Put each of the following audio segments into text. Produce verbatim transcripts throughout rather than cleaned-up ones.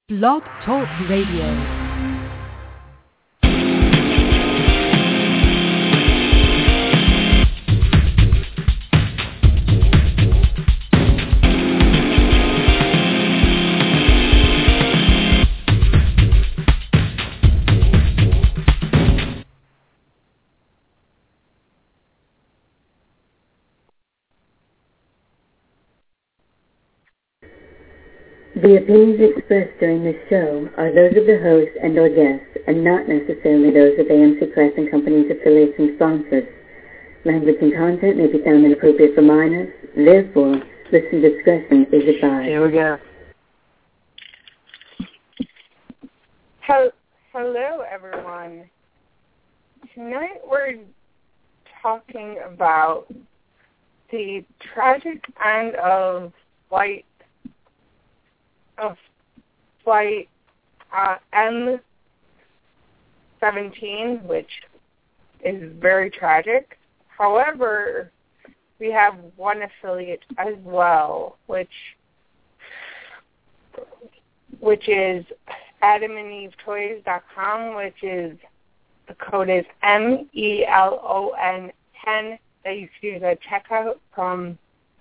Blog Talk Radio. The opinions expressed during this show are those of the host and or guests, and not necessarily those of A M C Press and Company's affiliates and sponsors. Language and content may be found inappropriate for minors. Therefore, listener discretion is advised. Here we go. Hello, everyone. Tonight we're talking about the tragic end of flight of flight uh, M seventeen, which is very tragic. However, we have one affiliate as well, which which is Adam and Eve Toys dot com, which is the code is M E L O N ten that you can use at checkout from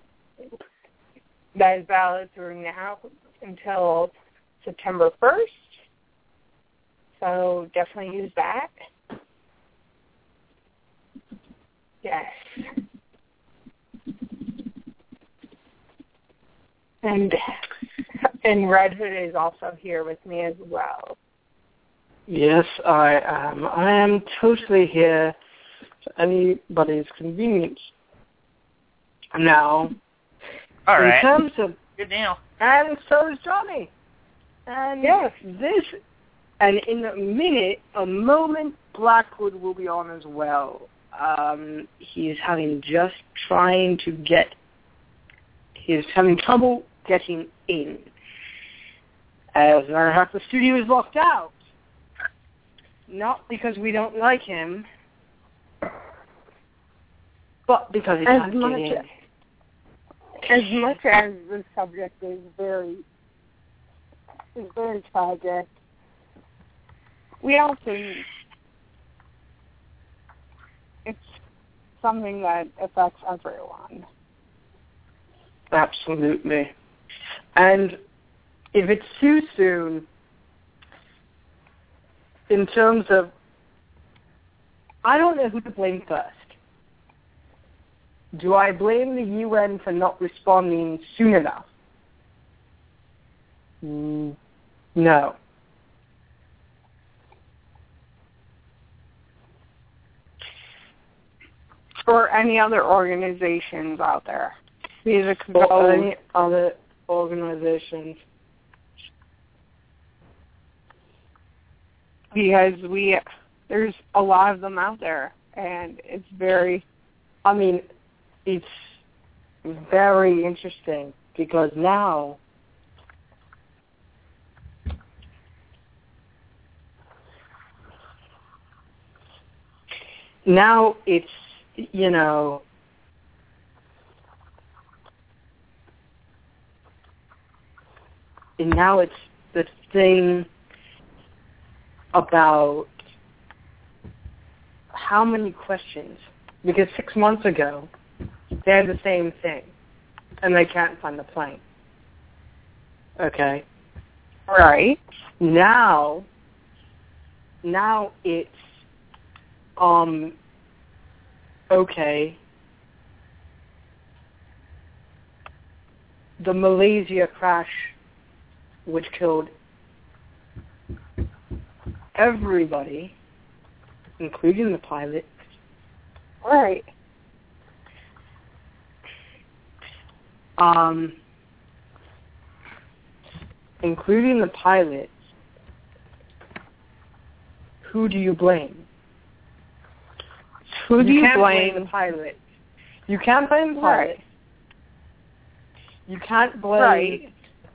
that is valid through now until September first. So definitely use that. Yes. And and Red Hood is also here with me as well. Yes, I am. I am totally here for anybody's convenience. Now, all right. In terms of good deal. And so is Johnny. And yes. this, and in a minute, a moment, Blackwood will be on as well. Um, he's having just trying to get, he's having trouble getting in. As a matter of fact, the studio is locked out. Not because we don't like him, but because he can't get in. As much as the subject is very, is very tragic, we also, it's something that affects everyone. Absolutely. And if it's too soon, in terms of, I don't know who to blame first. Do I blame the U N for not responding soon enough? Mm, no. Or any other organizations out there. These are or any other organizations. Because we, there's a lot of them out there, and it's very, I mean, it's very interesting because now now it's, you know, and now it's the thing about how many questions, because six months ago they had the same thing, and they can't find the plane. Okay? Right. Now, now it's, um, okay, the Malaysia crash, which killed everybody, including the pilot. Right. Um, including the pilots, who do you blame? Who do you, you can't blame? blame the pilot. You can't blame the pilot. Right. You can't blame. Right.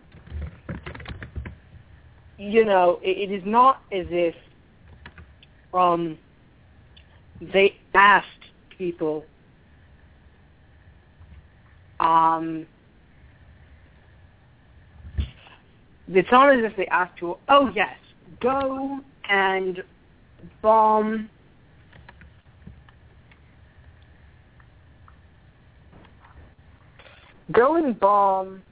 You know, it, it is not as if um they asked people um it's not as if they asked you, oh, yes, go and bomb go and bomb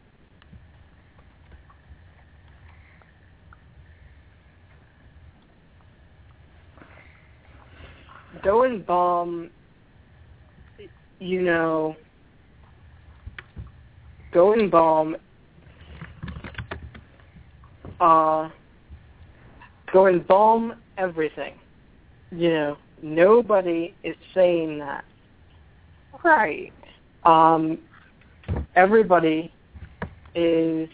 go and bomb you know go and bomb uh go and bomb everything. You know, nobody is saying that. Right. Um, everybody is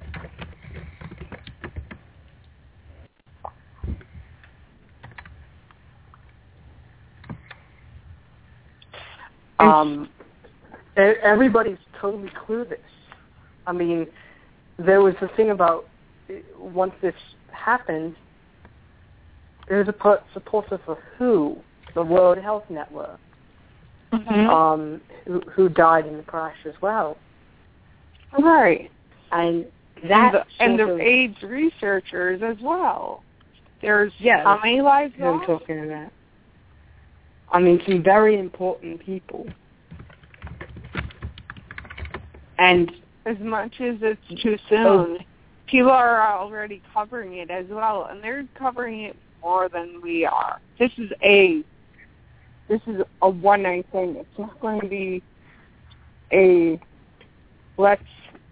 um, everybody's totally clueless. I mean, there was the thing about once this happened, there's a supporter for W H O, the World Health Network, mm-hmm. um, who, who died in the crash as well. Right. And that and the, and of, the AIDS researchers as well. There's yeah, how many lives who I'm lost? talking about. I mean, some very important people. And as much as it's too soon, oh, people are already covering it as well, and they're covering it more than we are. This is a this is a one night thing. It's not going to be a let's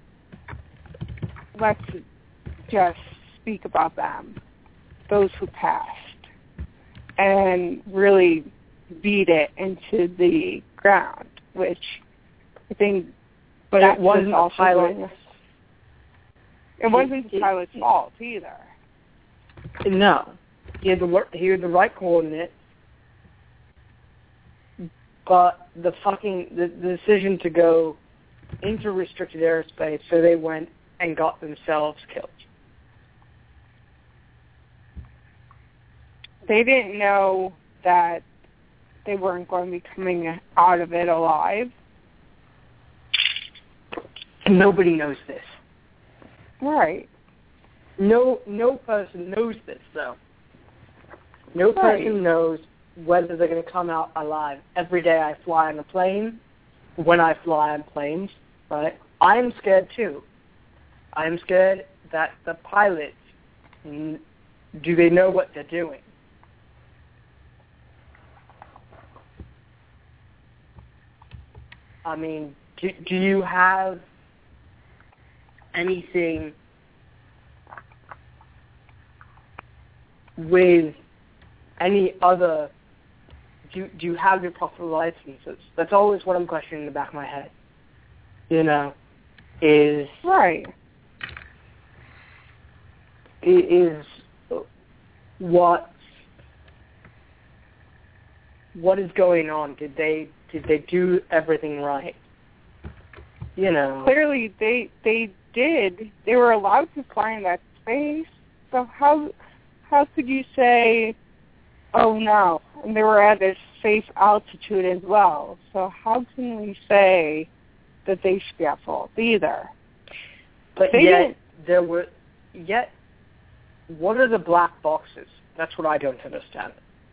let's just speak about them, those who passed, and really beat it into the ground, which I think. But it wasn't a pilot. It wasn't the pilot's fault either. No. He had the he had the right coordinates, but the fucking the, the decision to go into restricted airspace, so they went and got themselves killed. They didn't know that they weren't going to be coming out of it alive. Nobody knows this. Right. No no person knows this, though. No right. person knows whether they're going to come out alive. Every day I fly on a plane, when I fly on planes, right, I'm scared, too. I'm scared that the pilots, do they know what they're doing? I mean, do, do you have anything with any other, do, do you have your proper licenses? That's always what I'm questioning in the back of my head. You know, is... Right. Is what... What is going on? Did they did they do everything right? You know. Clearly they they did. They were allowed to fly in that space. So how how could you say, oh no, and they were at a safe altitude as well. So how can we say that they should be at fault either? But they yet didn't. there were yet what are the black boxes? That's what I don't understand.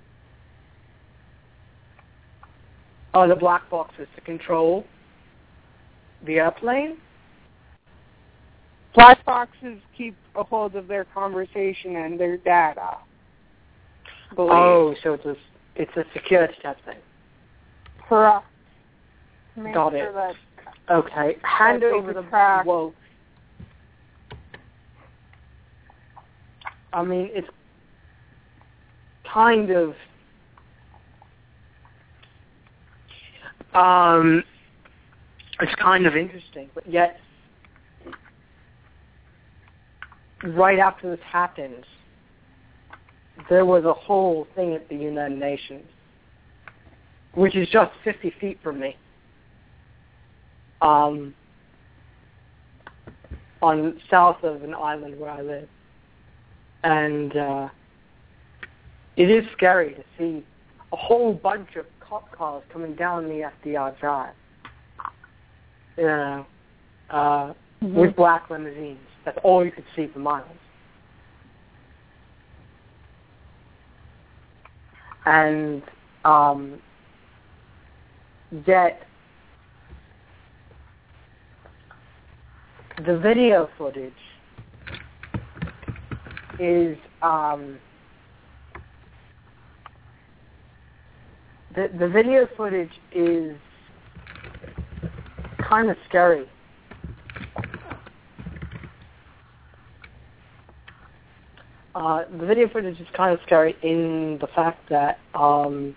Are the black boxes to control the airplane? Black boxes keep a hold of their conversation and their data. Believe. Oh, so it's a, it's a security type thing. Correct. Make Got sure it. That, okay. Hand that over the track. Whoa. I mean, it's kind of um, it's kind of interesting, but yet, right after this happened, there was a whole thing at the United Nations, which is just fifty feet from me, um, on south of an island where I live. And uh, it is scary to see a whole bunch of cop cars coming down the F D R drive, you know, uh, mm-hmm. with black limousines. That's all you could see for miles. And um, yet the video footage is um, the the video footage is kind of scary. Uh, the video footage is kind of scary in the fact that um,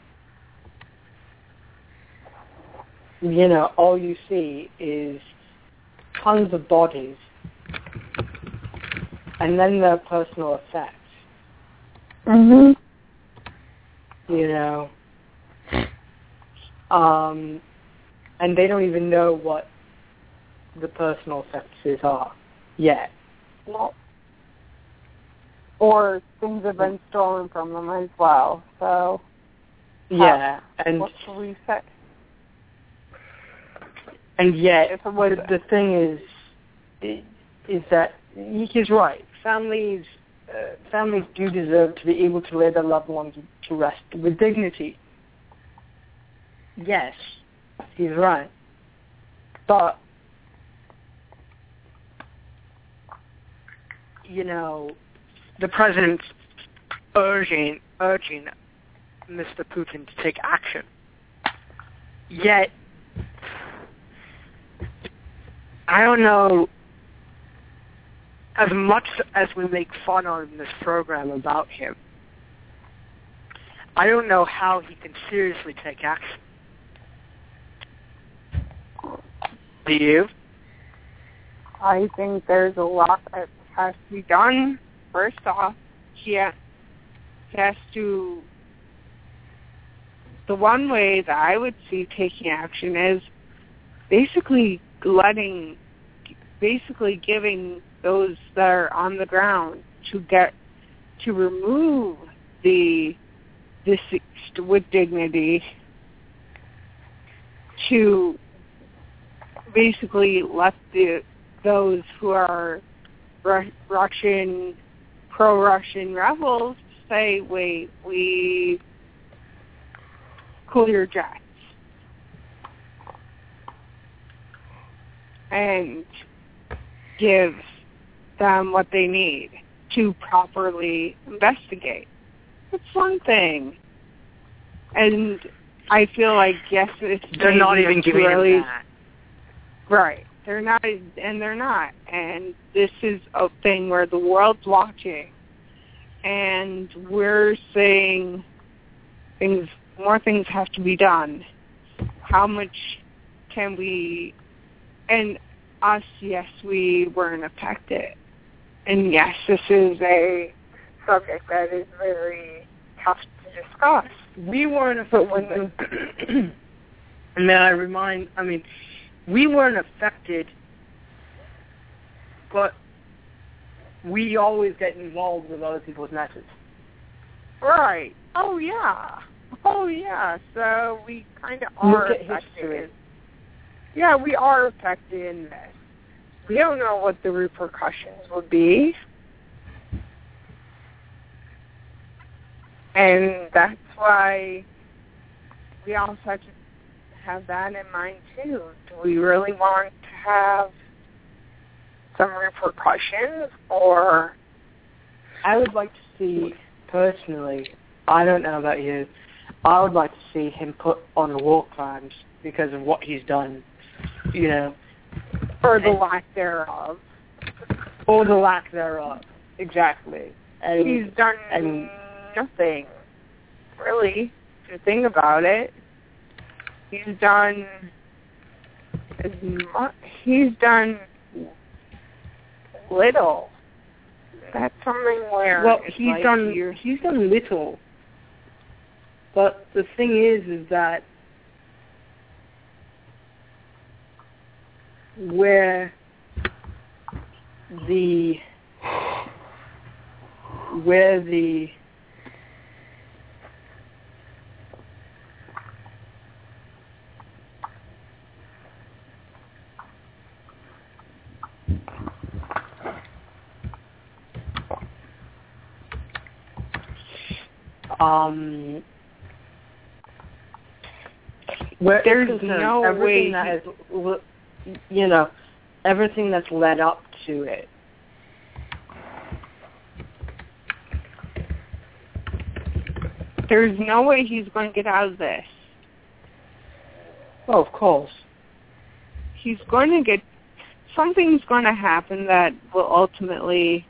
you know, all you see is tons of bodies, and then their personal effects. Mhm. You know, um, and they don't even know what the personal effects are yet. Well, or things have been stolen from them as well. So yeah, how, and what can we say? And yet, If it was, the, the thing is, is that he's right. Families, uh, families do deserve to be able to lay their loved ones to rest with dignity. Yes, he's right. But, you know, the president's urging, urging Mister Putin to take action. Yet, I don't know, as much as we make fun on this program about him, I don't know how he can seriously take action. Do you? I think there's a lot that has to be done. First off, he has, he has to, the one way that I would see taking action is basically letting, basically giving those that are on the ground to get, to remove the deceased with dignity, to basically let the those who are Ru- Russian, pro-Russian rebels say, wait, we cool your jets. And give them what they need to properly investigate. It's one thing. And I feel like, yes, it's They're not even giving really, him that. Right. They're not, and they're not. And this is a thing where the world's watching, and we're saying things, more things have to be done. How much can we, and us, yes, we weren't affected. And yes, this is a subject that is very tough to discuss. We weren't affected. And then I remind, I mean, we weren't affected, but we always get involved with other people's messes. Right. Oh, yeah. Oh, yeah. So we kind of are Look at affected. history. Yeah, we are affected in this. We don't know what the repercussions would be. And that's why we also have to have that in mind, too. Do we really want to have some repercussions, or... I would like to see, personally, I don't know about you, I would like to see him put on war crimes because of what he's done, you know. Or the lack thereof. Or the lack thereof, exactly. And, He's done and, nothing, really, to think about it. He's done as much, he's done little. That's something where well, it's he's like done you're, he's done little. But the thing is, is that where the where the Um, where There's concerned, no everything way that he... has, you know, everything that's led up to it. There's no way he's going to get out of this. Oh, of course. He's going to get... Something's going to happen that will ultimately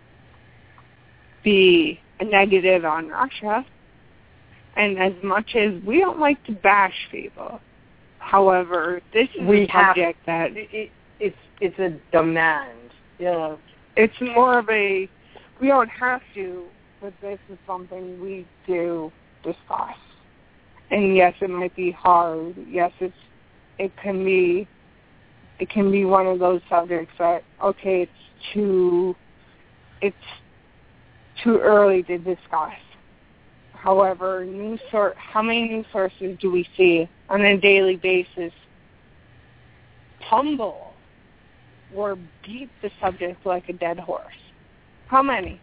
be a negative on Russia. And as much as we don't like to bash people, however, this is we a subject have, that... It, it's, it's a demand, you know. It's more of a... We don't have to, but this is something we do discuss. And yes, it might be hard. Yes, it's it can be it can be one of those subjects that, okay, it's too it's too early to discuss. However, news sor- how many news sources do we see on a daily basis tumble or beat the subject like a dead horse? How many?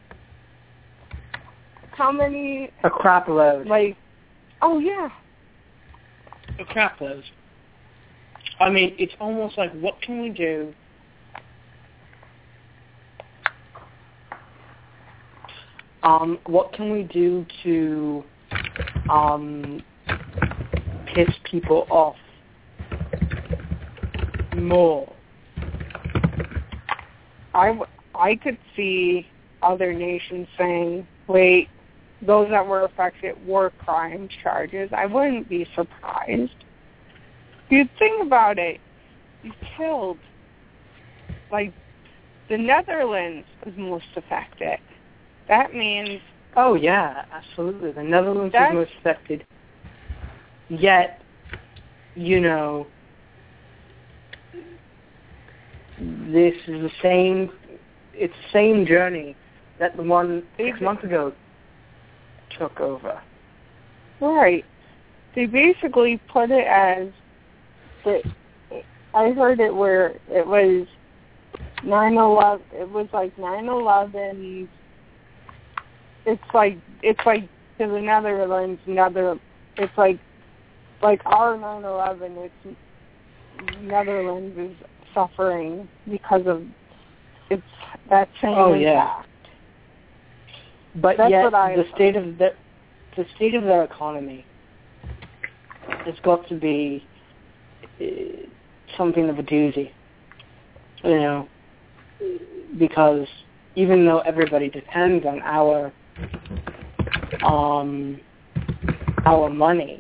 How many? A crap load. Like, oh yeah. A crap load. I mean, it's almost like, what can we do? Um, what can we do to um, piss people off more? I, w- I could see other nations saying, wait, those that were affected war crimes charges. I wouldn't be surprised. You think about it, you killed, like, the Netherlands was most affected. That means... Oh, yeah, absolutely. The Netherlands was most affected. Yet, you know, this is the same, it's the same journey that the one six months ago took over. Right. They basically put it as, the, I heard it where it was nine eleven, it was like nine eleven, it's like, it's like to the Netherlands, Nether, it's like, like our nine eleven, it's, Netherlands is suffering because of it's that same oh, impact. Yeah. But That's yet, what I the state of the, the state of their economy has got to be uh, something of a doozy, you know, because even though everybody depends on our um, our money,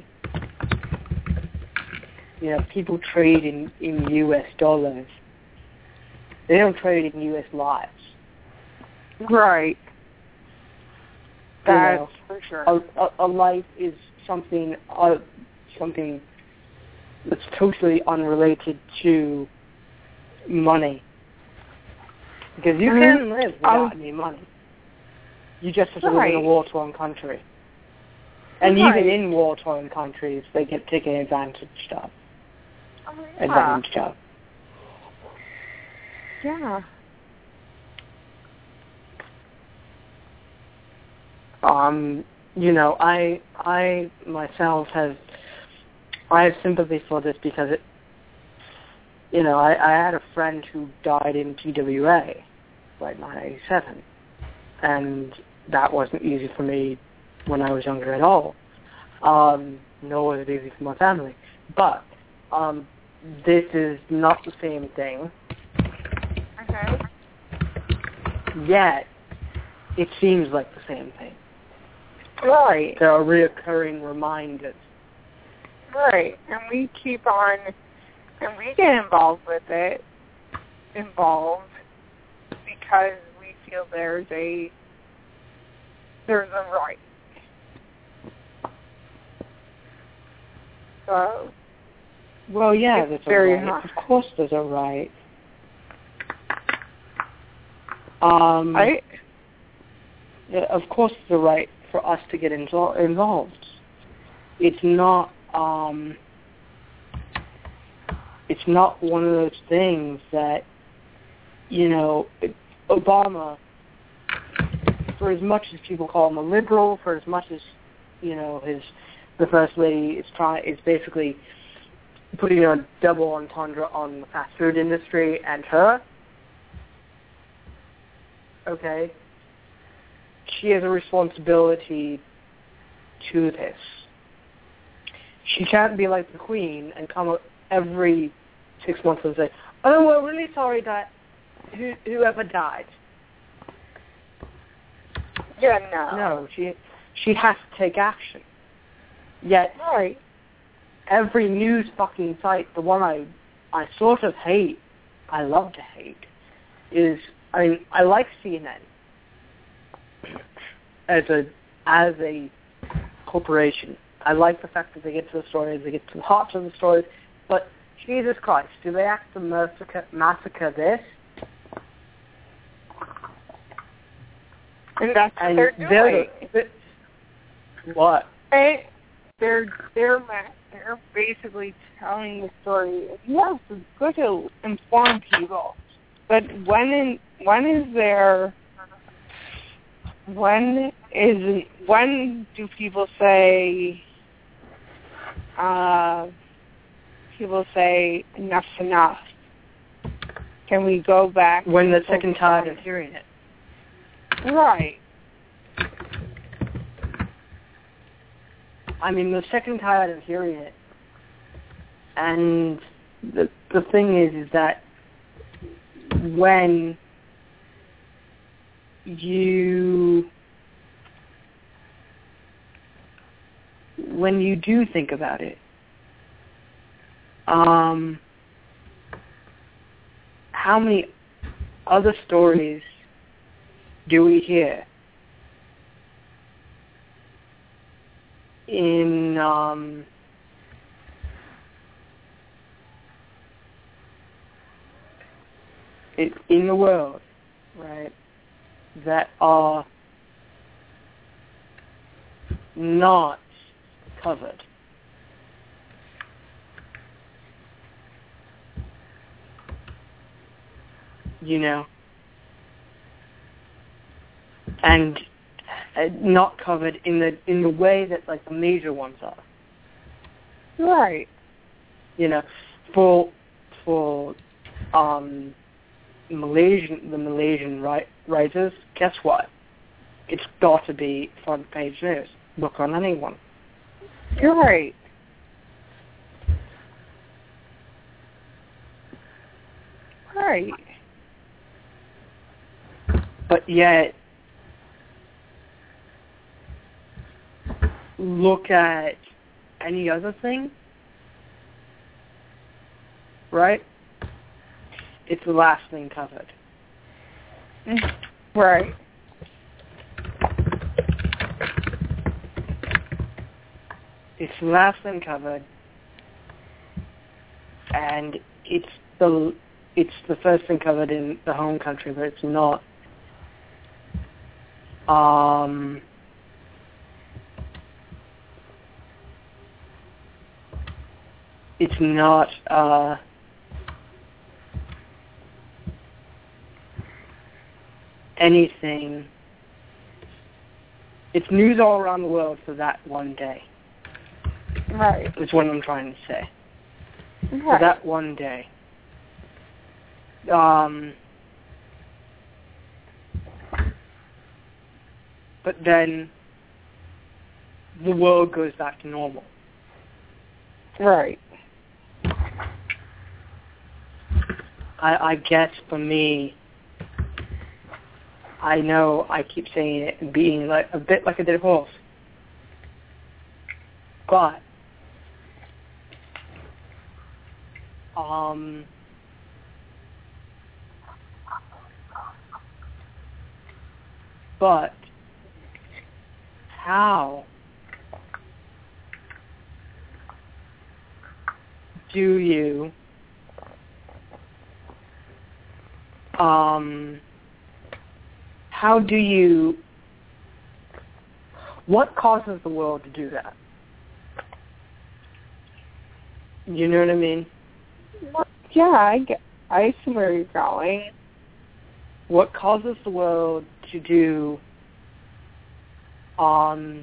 you know, people trade in, in U S dollars. They don't trade in U S lives. Right. That's you know, for sure. A, a, a life is something uh, something that's totally unrelated to money. Because you mm-hmm. can live without um, any money. You just have to right. live in a war-torn country. And right. even in war-torn countries, they get taken advantage of. Oh, yeah. Advantage of. Yeah. Um, you know, I I myself have I have sympathy for this because it, you know, I, I had a friend who died in T W A, like nineteen eighty-seven, and that wasn't easy for me when I was younger at all. Um, nor was it easy for my family. But um, this is not the same thing. Okay. Yet, it seems like the same thing. Right. There are reoccurring reminders. Right. And we keep on, and we get involved with it, involved, because we feel there's a, there's a right. So, well, yeah, there's a very right. hard. Of course there's a right. Um, right? Yeah, of course there's a right for us to get insol- involved. It's not, um, it's not one of those things that, you know, Obama for as much as people call him a liberal, for as much as, you know, his the First Lady is trying is basically putting a double entendre on the fast food industry and her, okay, she has a responsibility to this. She can't be like the Queen and come up every six months and say, oh, we're really sorry that who, whoever died. Yeah, no. No, she she has to take action. Yet, Right. every news fucking site, the one I I sort of hate, I love to hate, is, I mean, I like C N N as a as a corporation. I like the fact that they get to the stories, they get to the heart of the stories, but Jesus Christ, do they have to massacre, massacre this? And that's And what they're doing. they're, what? They, they're they're ma- they're basically telling the story. Yes, it's good to inform people, but when in, when is there? When is when do people say? Uh, people say enough's enough. Can we go back? When they're sick and tired of hearing it. Right. I mean, they're sick and tired of hearing it. And the the thing is, is that when you when you do think about it, um, how many other stories do we hear in um, it, in the world, right, that are not covered? You know? And uh, not covered in the in the way that like the major ones are. Right. You know, for for um, Malaysian the Malaysian ri- writers, guess what? It's got to be front page news. Look on anyone. You're right. Right. But yet, look at any other thing, right? It's the last thing covered. Right. It's the last thing covered, and it's the it's the first thing covered in the home country, but it's not. Um, it's not uh, anything. It's news all around the world for that one day. Right. Is what I'm trying to say. Right. For that one day. Um, but then the world goes back to normal. Right. I, I guess for me, I know I keep saying it and being like a bit like a dead horse, but um, but how do you um how do you what causes the world to do that? You know what I mean? Yeah, I get, I see where you're going. What causes the world to do um,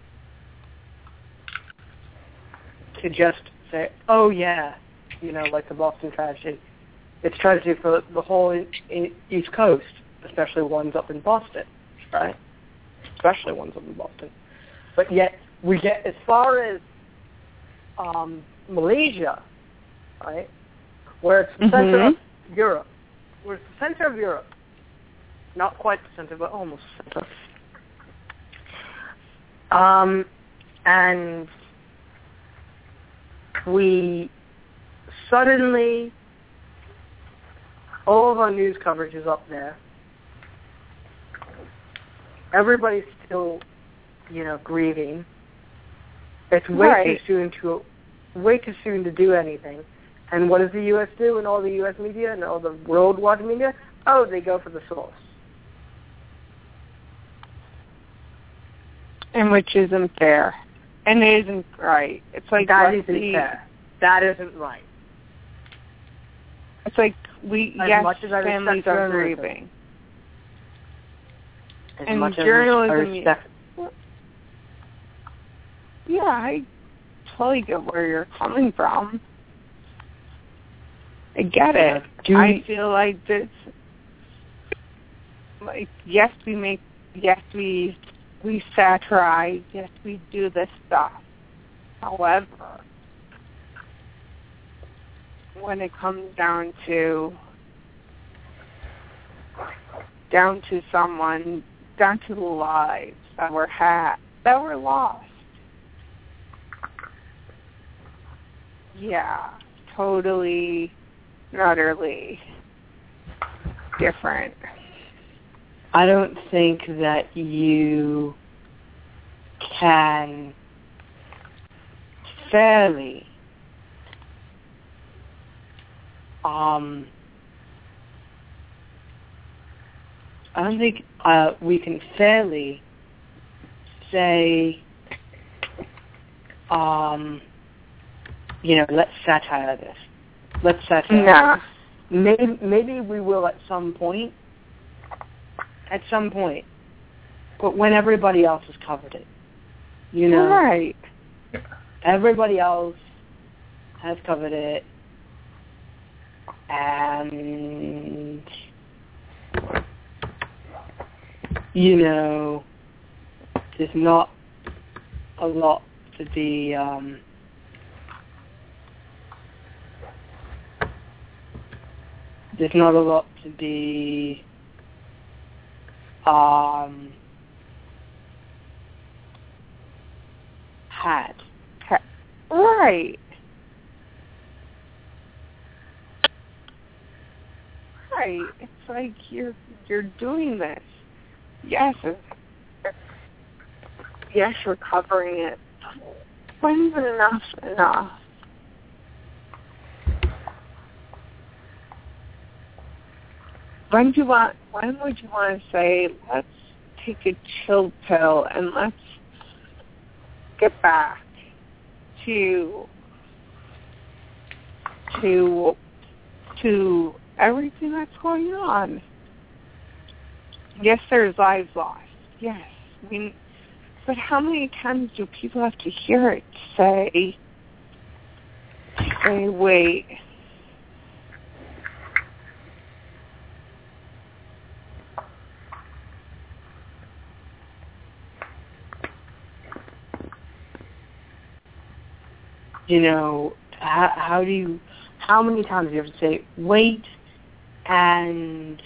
to just say, oh yeah, you know, like the Boston tragedy. It's tragedy for the whole in, in East Coast, especially ones up in Boston, right? Especially ones up in Boston. But yet we get as far as um, Malaysia, right, where it's the mm-hmm. center of Europe, where it's the center of Europe, not quite the center, but almost the center. Um, and we suddenly, all of our news coverage is up there. Everybody's still, you know, grieving. It's way right. too soon to, way too soon to do anything. And what does the U S do and all the U S media and all the worldwide media? Oh, they go for the source. And which isn't fair. And it isn't right. It's like that isn't the, fair. That isn't right. It's like we, as yes, much as I families are grieving. As and much journalism, as I respect. Yeah, I totally get where you're coming from. I get it. Do I we, feel like this, like, yes, we make, yes, we, we satirize, yes, we do this stuff. However, when it comes down to, down to someone, down to the lives that were had, that were lost, yeah, totally, utterly different. I don't think that you can fairly um I don't think uh, we can fairly say um you know, let's satire this. Let's satire no. this. Maybe, maybe we will at some point. At some point. But when everybody else has covered it. You know? Right. Everybody else has covered it. And, you know, there's not a lot to be... Um, There's not a lot to be um, had. Right. Right. It's like you're you're doing this. Yes. It's, yes, you're covering it. When's enough enough? When do you want? When would you want to say, let's take a chill pill and let's get back to to to everything that's going on? Yes, there's lives lost. Yes, I mean, but how many times do people have to hear it say, say, wait? You know, how, how do you, how many times do you have to say, wait, and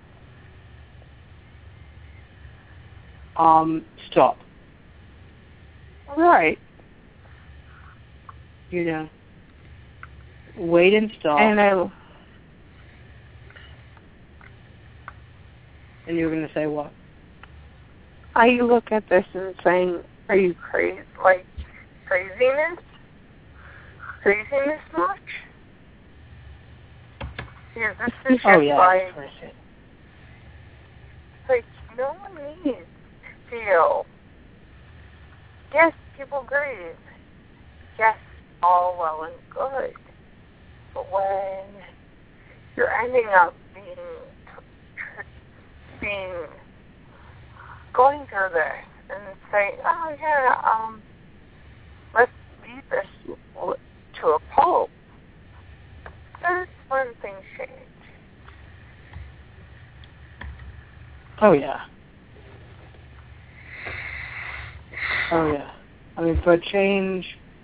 um, stop? Right. You know, wait and stop. And I, and you're going to say what? I look at this and saying, are you crazy? Like, craziness? Craziness much? Yeah, this is just oh, yeah, like, crazy. like, no one needs to feel, yes, people grieve. Yes, all well and good. But when you're ending up being, being, going through this and say, oh, yeah, um, let's beat this to a pulp, that's when things change. Oh, yeah. Oh, yeah. I mean, for a change,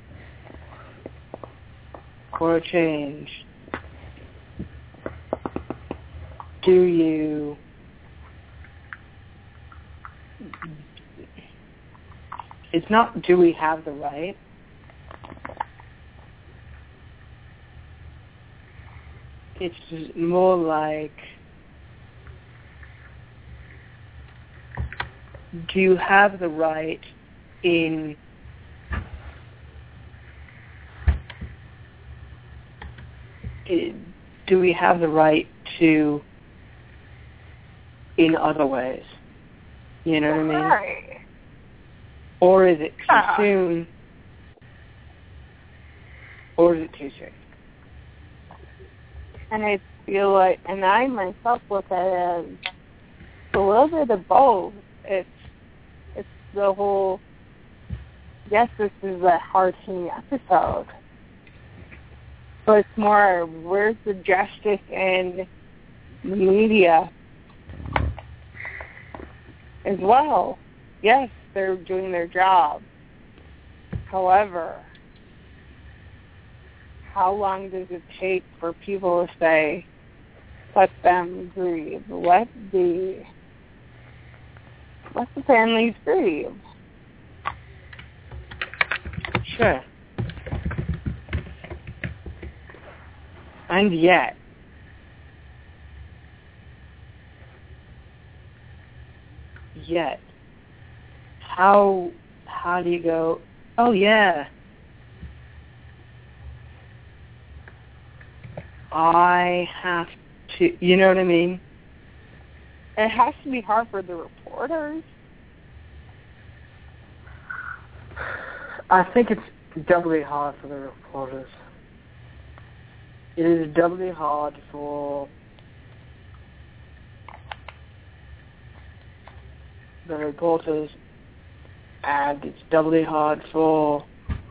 for a change, do you, it's not do we have the right, it's more like, do you have the right in do we have the right to in other ways? You know what I mean? Right. Or is it too uh. soon? Or is it too soon? And I feel like, and I myself look at it as a little bit of both. It's it's the whole, yes, this is a hard-hitting episode, but it's more, where's the justice in the media as well? Yes, they're doing their job. However, how long does it take for people to say, let them grieve, let the let the families grieve? Sure. And yet, yet, how how do you go, oh yeah, I have to, you know what I mean? It has to be hard for the reporters. I think it's doubly hard for the reporters. It is doubly hard for the reporters, and it's doubly hard for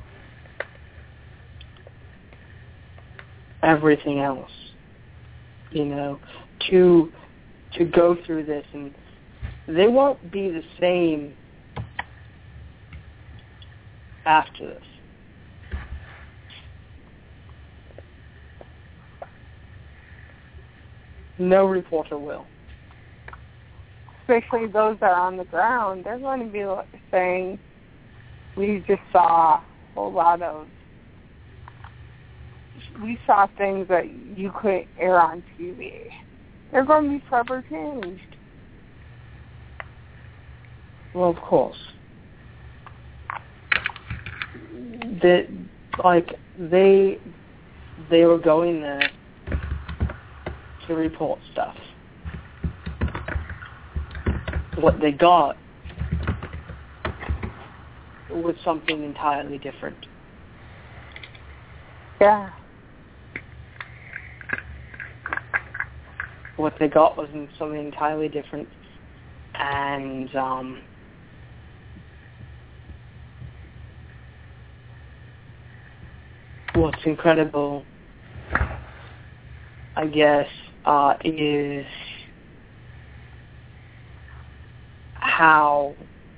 everything else, you know, to to go through this, and they won't be the same after this. No reporter will. Especially those that are on the ground, they're going to be saying, we just saw a whole lot of, we saw things that you couldn't air on T V. They're going to be forever changed. Well, of course. That, like, they, they were going there to report stuff. What they got was something entirely different. Yeah. What they got was something entirely different, and um, what's incredible, I guess, uh, is how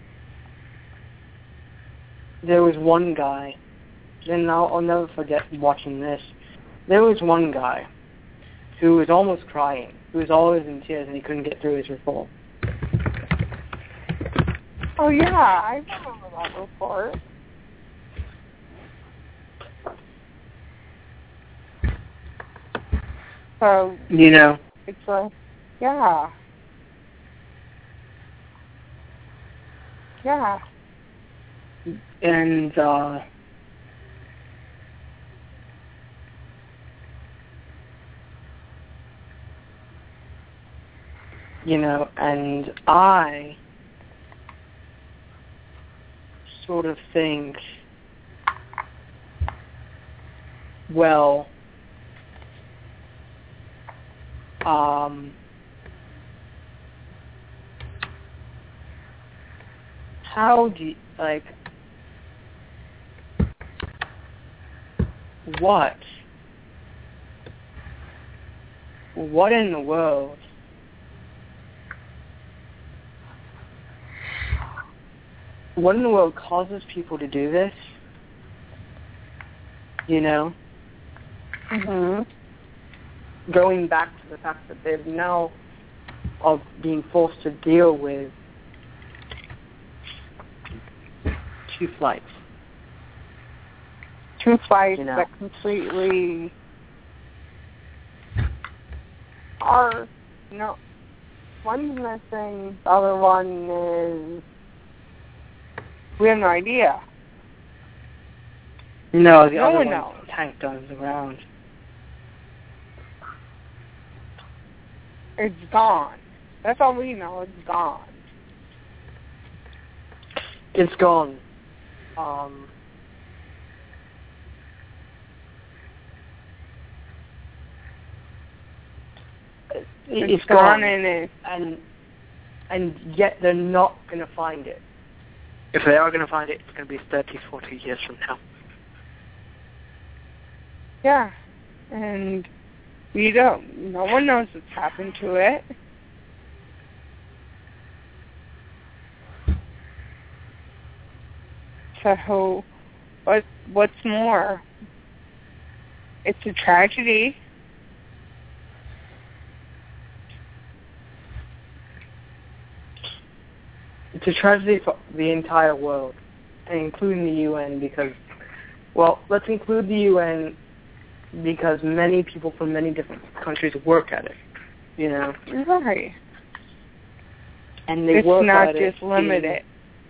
there was one guy, and I'll, I'll never forget watching this, there was one guy who was almost crying, who was always in tears, and he couldn't get through his report. Oh, yeah, I remember that report. So, you know, it's like, yeah. Yeah. And, uh, you know, and I sort of think, well, um, how do you, like, what? What in the world? What in the world causes people to do this? You know? Mm-hmm. Going back to the fact that they're now are being forced to deal with two flights. Two flights You know. that completely are, you know, one's missing, the other one is, we have no idea. No, the No other one one's knows. tanked on the ground. It's gone. That's all we know. It's gone. It's gone. Um, it, It's, it's gone, gone, and it, and and yet they're not going to find it. If they are going to find it, it's going to be thirty, forty years from now. yeah. And we don't, no one knows what's happened to it. So, what, what's more? It's a tragedy. It's a tragedy for the entire world, and including the U N, because, well, let's include the U N because many people from many different countries work at it, you know? Right. And they It's work not at just it limited.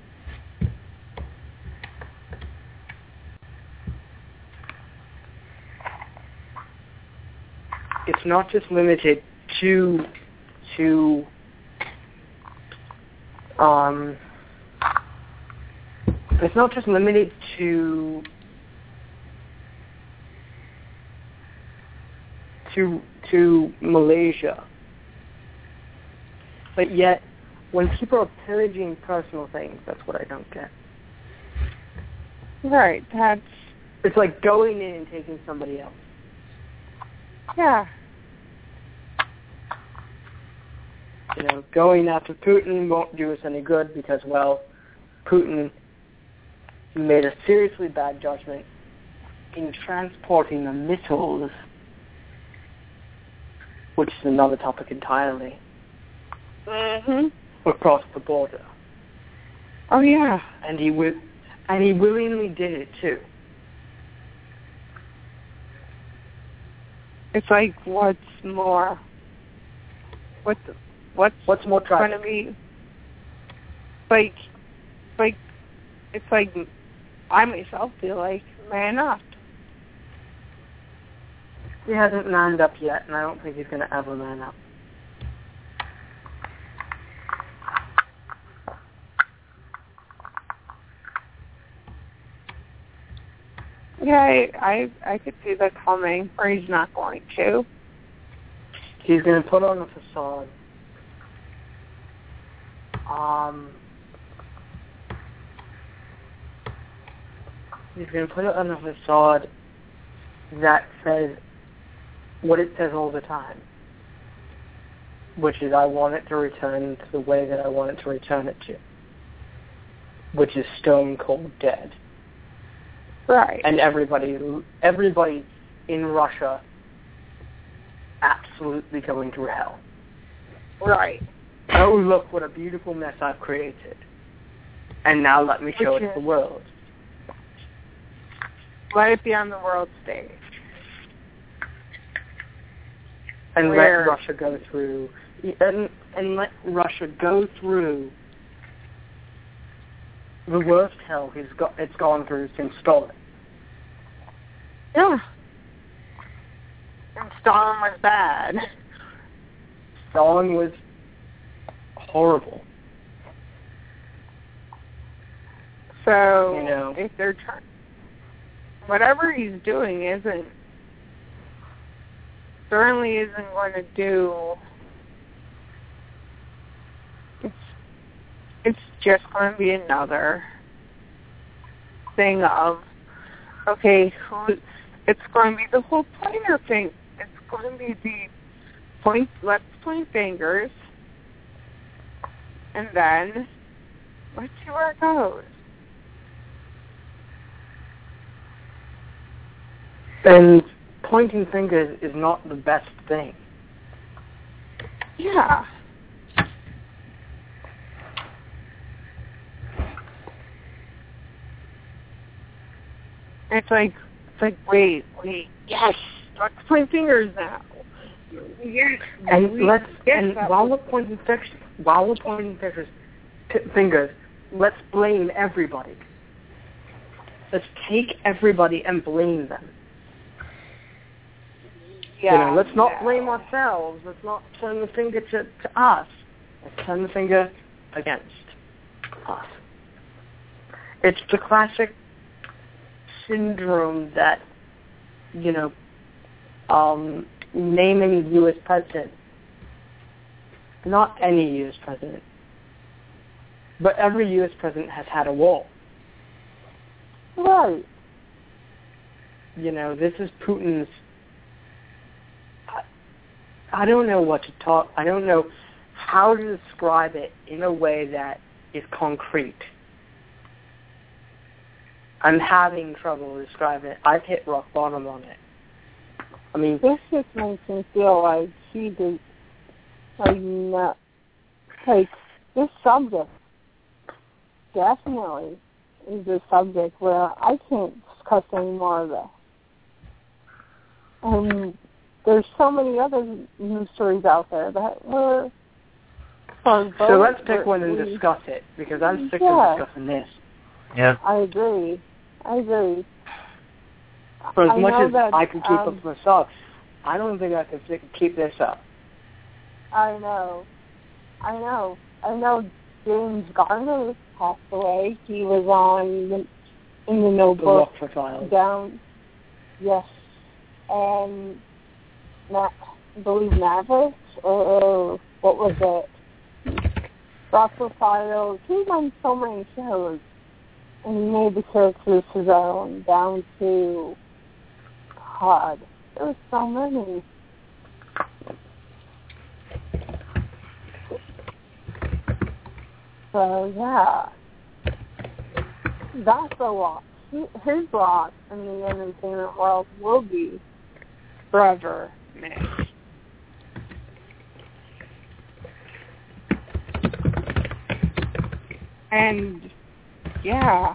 It's not just limited to to um it's not just limited to to to Malaysia. But yet when people are pillaging personal things, that's what I don't get. Right. That's, It's like going in and taking somebody else. yeah. You know, going after Putin won't do us any good because, well, Putin made a seriously bad judgment in transporting the missiles, which is another topic entirely, Mm-hmm. across the border. Oh, yeah. And he wi- and he willingly did it too. It's like, what's more? What's what's What's more going tragic? to be? Like, like, it's like I myself feel like man up. He hasn't manned up yet, and I don't think he's going to ever man up. Yeah, I, I I could see that coming, or he's not going to. He's going to put on a facade. Um, he's going to put it on a facade that says what it says all the time, which is I want it to return to the way that I want it to return it to, which is stone cold dead. Right. And everybody, everybody in Russia absolutely going through hell. Right. Oh, look what a beautiful mess I've created. And now let me show Which it is- to the world. Let it be on the world stage. And Where- let Russia go through, and, and let Russia go through the worst hell he's got, it's gone through since Stalin. Yeah. And Stalin was bad. Stalin was horrible. So, You know. if they're trying, whatever he's doing isn't, certainly isn't going to do, it's, it's just going to be another thing of, okay, who, it's going to be the whole pointer thing. It's going to be the point, let's point fingers, and then let's see where it goes. And pointing fingers is not the best thing. Yeah. It's like, it's like, wait, wait, yes, let's point fingers now. Yes, and we, let's yes, and while we're pointing fingers, while we're pointing fingers, p- fingers, let's blame everybody. Let's take everybody and blame them. Yeah, you know, let's not yeah. blame ourselves. Let's not turn the finger to, to us. Let's turn the finger against us. It's the classic syndrome that, you know, um, naming the U S president, not any U S president, but every U S president has had a wall. Right. You know, this is Putin's, I, I don't know what to talk, I don't know how to describe it in a way that is concrete. I'm having trouble describing it. I've hit rock bottom on it. I mean, this just makes me feel like he did, like, not, like, this subject definitely is a subject where I can't discuss any more of this. And there's so many other news stories out there that were... So let's pick one and we, discuss it, because I'm sick yeah, of discussing this. Yeah. I agree. I agree. For as I much as that, I can keep um, up myself, I don't think I can keep this up. I know. I know. I know James Garner passed away. He was on the, in the Notebook. The Rockford Files. Down. Yes. And Ma- I believe Mavericks, or, or what was it? Rockford Files. He was on so many shows. And he made the characters his own, down to, God, there were so many. So, yeah. That's a lot. His lot in the entertainment world will be forever missed. And, yeah.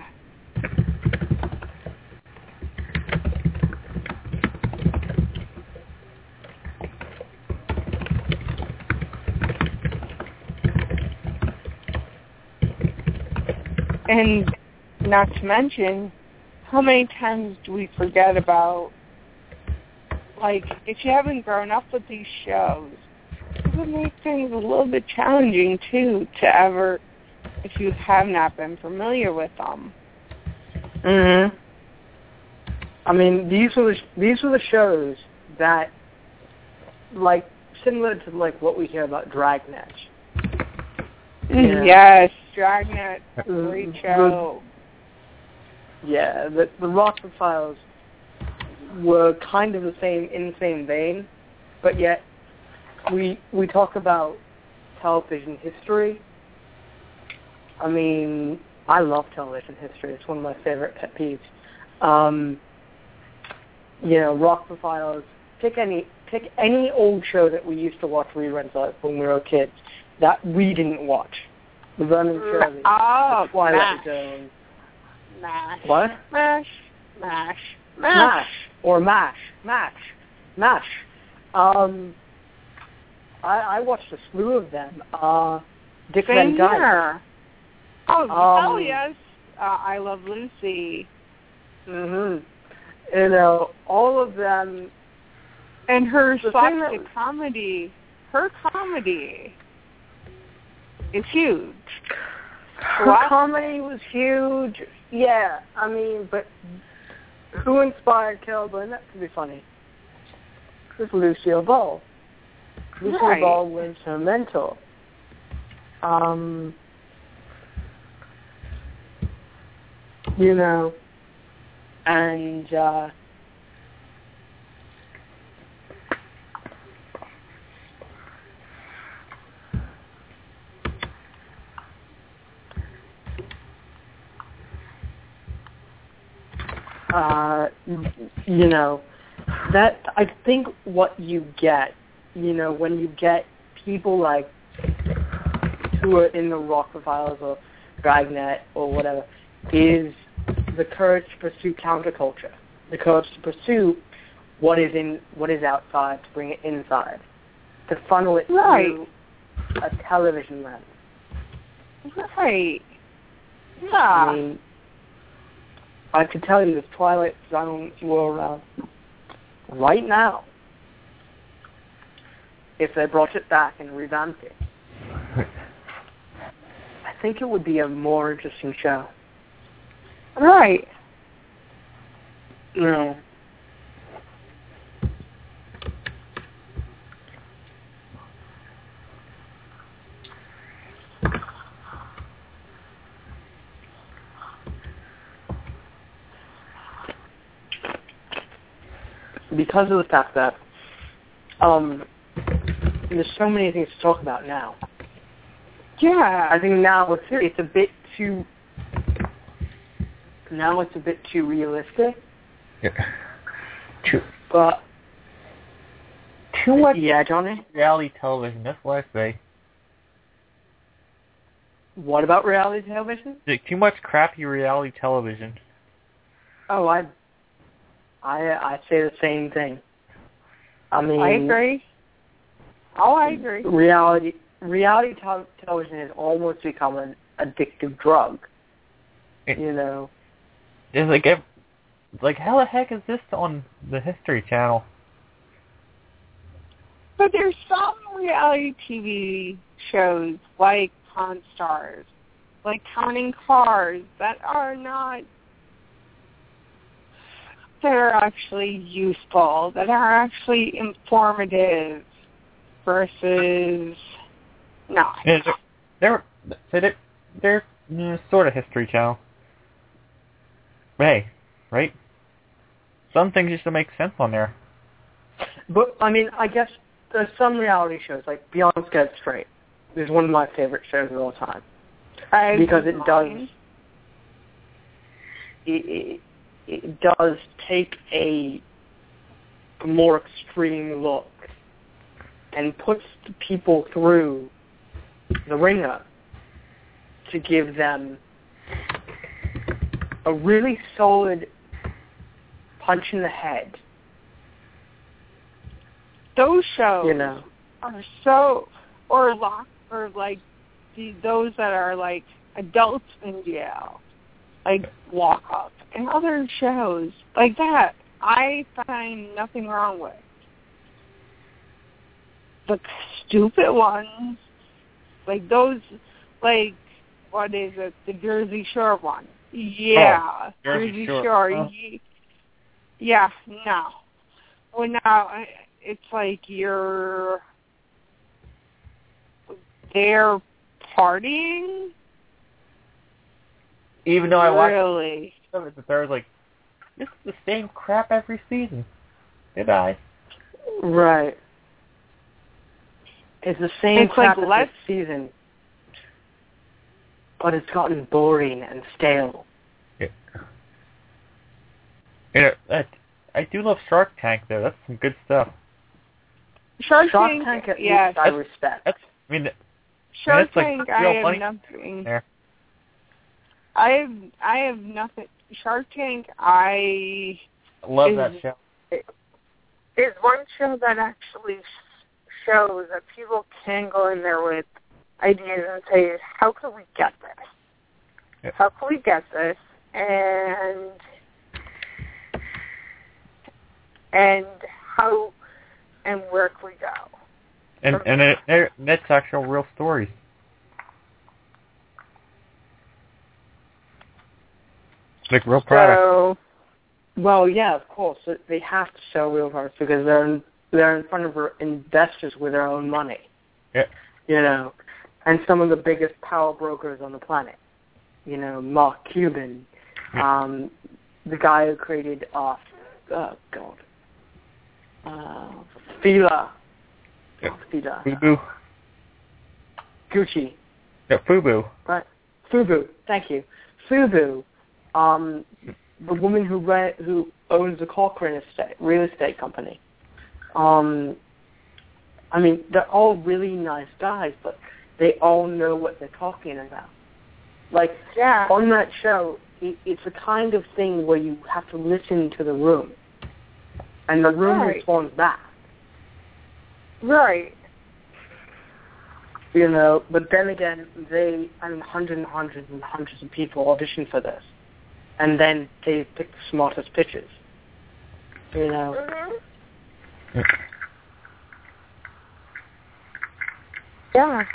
And not to mention, how many times do we forget about, like, if you haven't grown up with these shows, it would make things a little bit challenging, too, to ever, if you have not been familiar with them. Mm-hmm. I mean, these were the, these were the shows that, like, similar to, like, what we hear about Dragnet. Yeah. Yes, Dragnet, great show. The, yeah, the, the Rockford Files were kind of the same, in the same vein, but yet we we talk about television history. I mean, I love television history. It's one of my favorite pet peeves. Um, you know, Rockford Files. Pick any pick any old show that we used to watch reruns of when we were kids that we didn't watch. The Vernon Shirley, oh, the Twilight MASH. Zone. MASH. What? MASH. MASH. MASH. MASH. Or MASH. MASH. MASH. Um, I, I watched a slew of them. Uh, Dick Van Same Dyke. here. Oh, Um, hell yes. Uh, I Love Lucy. Mm-hmm. You know, all of them. And her The slapstick thing that- comedy, her comedy is huge. Her What? comedy was huge. Yeah, I mean, but who inspired Carol Burnett to be funny? It was Lucille Ball. Lucille Right. Ball was her mentor. Um, you know, and uh, uh, you know, that I think what you get, you know, when you get people like who are in the Rockefellers or Dragnet or whatever, is the courage to pursue counterculture, the courage to pursue what is in, what is outside, to bring it inside, to funnel it right. through a television lens. Right. Yeah. I mean, I could tell you, if Twilight Zone were around right now, if they brought it back and revamped it, I think it would be a more interesting show. Right. No. Because of the fact that um, there's so many things to talk about now. Yeah. I think now it's, it's a bit too. Now it's a bit too realistic. Yeah. Too. But Too much. Yeah, Johnny. Reality television. That's what I say. What about reality television? Like, too much crappy reality television. Oh, I, I, I say the same thing. I mean, I agree. Oh, I agree. Reality reality te- television has almost become an addictive drug. It, you know, it's like, ev- like how the heck is this on the History Channel? But there's some reality T V shows like Pawn Stars, like Counting Cars, that are not, that are actually useful, that are actually informative versus not. Yeah, they're they're, they're, they're sort of History Channel. But hey, right? Some things just don't make sense on there. but I mean, I guess there's some reality shows like Beyond Scared Straight. It's one of my favorite shows of all time I because it does mind. it, it, it does take a more extreme look and puts the people through the ringer to give them a really solid punch in the head. Those shows You know. are so, or lock, or like the, those that are like adults in jail, like Walk Up, and other shows like that, I find nothing wrong with. The stupid ones, like those, like, what is it, the Jersey Shore one? Yeah, Oh, Jersey Jersey Shore. Shore. Oh. Ye- Yeah, no. Well, now, I- it's like you're, they're partying? Even though I watched Really? some of it, but I was like, this is the same crap every season. Goodbye. Right. It's the same It's crap like as less- this season, but it's gotten boring and stale. Yeah. You know, that, I do love Shark Tank, though. That's some good stuff. Shark, Shark Tank, Tank, at yeah. least I respect. That's, I mean, Shark that's like Tank, real I have money nothing. there. I have, I have nothing. Shark Tank, I I love is, that show. is one show that actually shows that people can go in there with ideas and say, how can we get this? Yeah. How can we get this? And and how and where can we go? And and it, it, that's actual real stories. Like real product. So, Well, yeah, of course. They have to show real products because they're in, they're in front of investors with their own money. Yeah. You know, and some of the biggest power brokers on the planet. You know, Mark Cuban, Um, the guy who created, uh, oh God, uh, Fila. Yeah. Oh, Fila. Fubu. Gucci. Yeah, Fubu. Right. Fubu. Thank you. Fubu. Um, the woman who ran, who owns the Corcoran estate, real estate company. Um, I mean, they're all really nice guys, but they all know what they're talking about. Like, yeah. on that show, it, it's the kind of thing where you have to listen to the room, and the room right. responds back. Right. You know, but then again, they, I mean, hundreds and hundreds and hundreds of people audition for this, and then they pick the smartest pitches. You know. Mm-hmm. Yeah.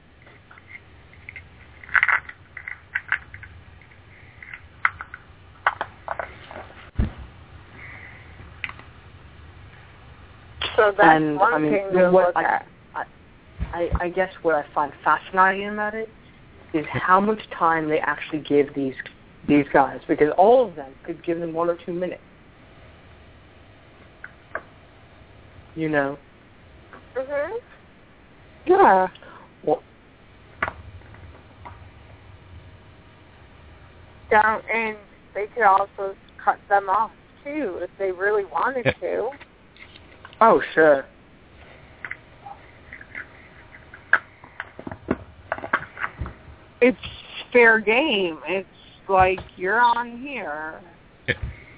So that's and, one I mean, thing to what look I, at. I, I guess what I find fascinating about it is how much time they actually give these these guys, because all of them could give them one or two minutes. You know. Mhm. Yeah. Well, down, and they could also cut them off too if they really wanted to. Oh, sure. It's fair game. It's like, you're on here. Yeah.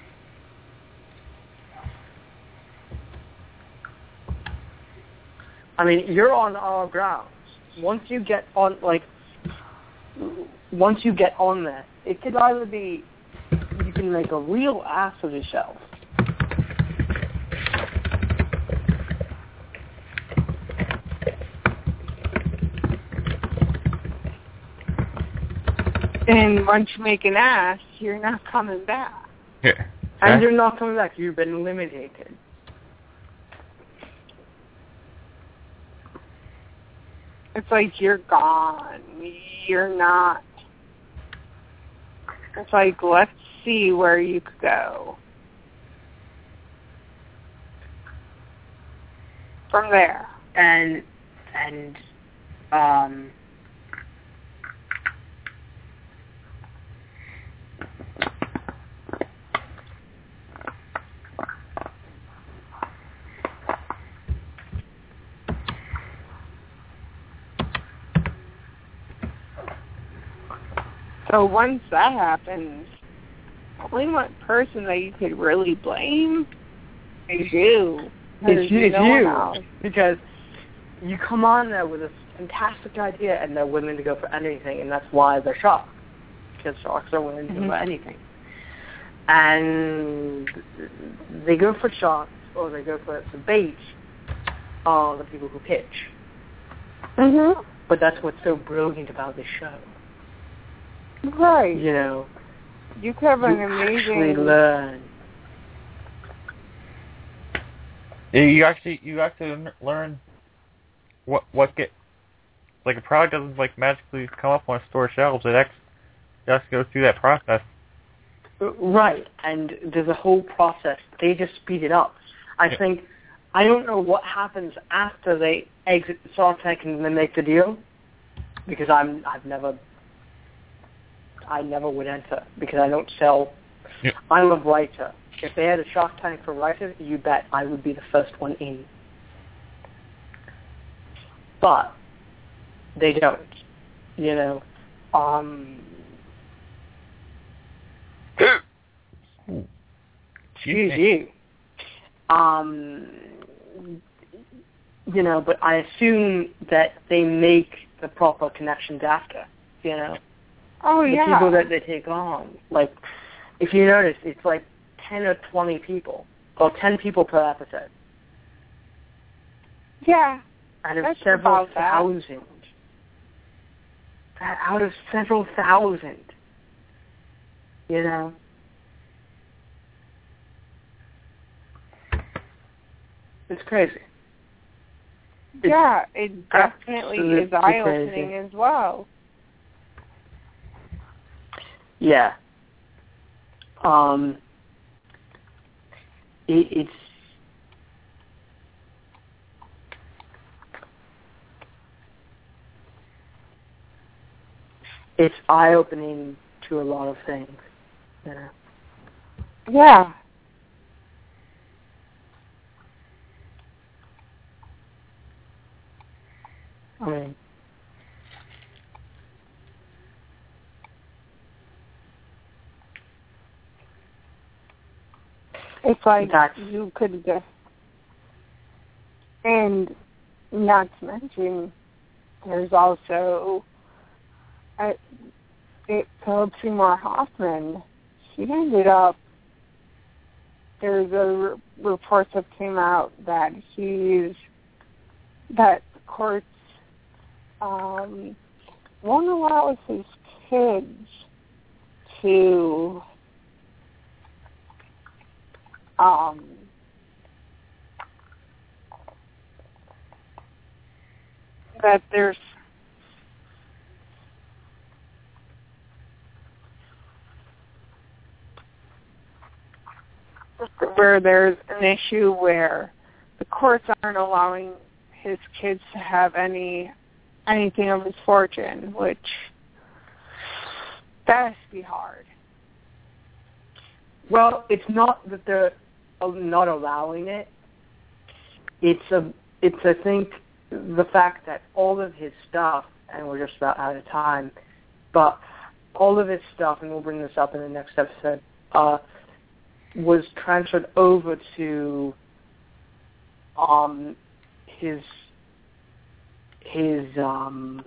I mean, you're on our grounds. Once you get on, like, once you get on there, it could either be you can make a real ass of yourself. And once you make an ass, you're not coming back. Yeah. And you're not coming back. You've been eliminated. It's like you're gone. You're not. It's like, let's see where you could go from there. And, and, um... So once that happens, the only one person that you could really blame is you. It's you, it's no one you. else. Because you come on there with a fantastic idea and they're willing to go for anything, and that's why they're sharks. Because sharks are willing to Mm-hmm. go for anything. And they go for sharks, or they go for the bait, are the people who pitch. Mm-hmm. But that's what's so brilliant about this show. Right. You know, You could have an you amazing... actually learn. Yeah, you actually you actually learn what what get like a product doesn't like magically come up on store shelves. It actually just goes through that process. Right, and there's a whole process. They just speed it up. I Yeah. think, I don't know what happens after they exit the Shark Tank and then make the deal, because I'm I've never I never would enter because I don't sell. Yeah. I'm a writer. If they had a Shark Tank for writers, you bet I would be the first one in. But they don't, you know. Um, excuse you. Um, you know, but I assume that they make the proper connections after, you know. Oh, The yeah. people that they take on. Like, if you notice, it's like ten or twenty people. Or ten people per episode. Yeah. Out of That's several about that. thousand. That out of several thousand. You know? It's crazy. Yeah, it definitely is absolutely eye-opening crazy. as well. Yeah. Um, it, it's it's eye-opening to a lot of things. You know? Yeah. I mean, it's like that's, you could just, and not to mention, there's also, uh, it, Philip Seymour Hoffman, he ended up, there's a re- report that came out that he's, that the courts um, won't allow his kids to um, that there's where there's an issue where the courts aren't allowing his kids to have any anything of his fortune, which that has to be hard. well, it's not that they're not allowing it. It's a, it's I think the fact that all of his stuff, and we're just about out of time, but all of his stuff, and we'll bring this up in the next episode, uh, was transferred over to um, his his um,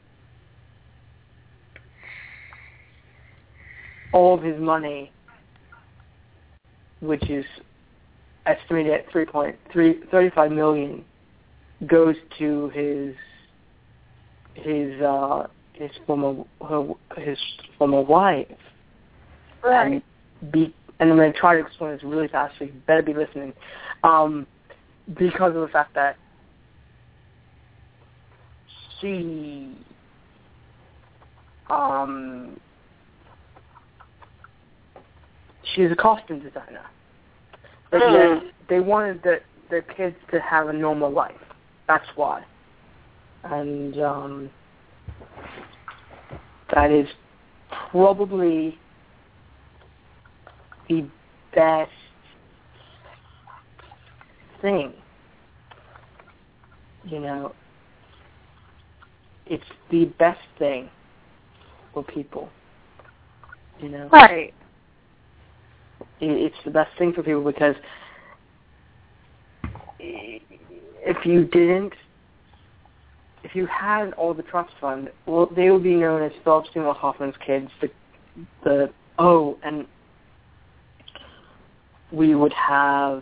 all of his money, which is estimated at three point three thirty-five million, goes to his his uh, his former her, his former wife. Right. And be and I'm going to try to explain this really fast, so you better be listening. Um, because of the fact that she um, she's a costume designer. But Mm. yet they wanted the, the kids to have a normal life. That's why. And um, that is probably the best thing. You know, it's the best thing for people. You know? Right. It's the best thing for people because if you didn't, if you had all the trust fund, well, they would be known as Philip Seymour Hoffman's kids. The, the oh, and we would have,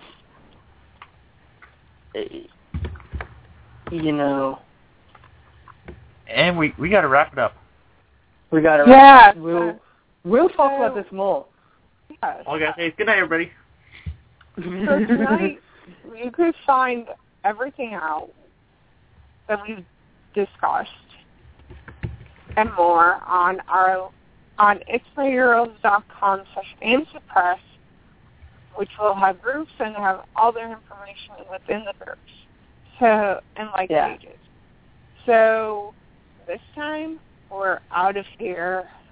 you know, And we we got to wrap it up. we got to. Yeah. We'll we'll talk So- about this more. Yes. All I got to say is good night, everybody. So tonight, you could find everything out that we've discussed and more on our on its my heroes dot com slash amsuppress, which will have groups and have all their information within the groups. So and like Yeah. pages. So this time we're out of here.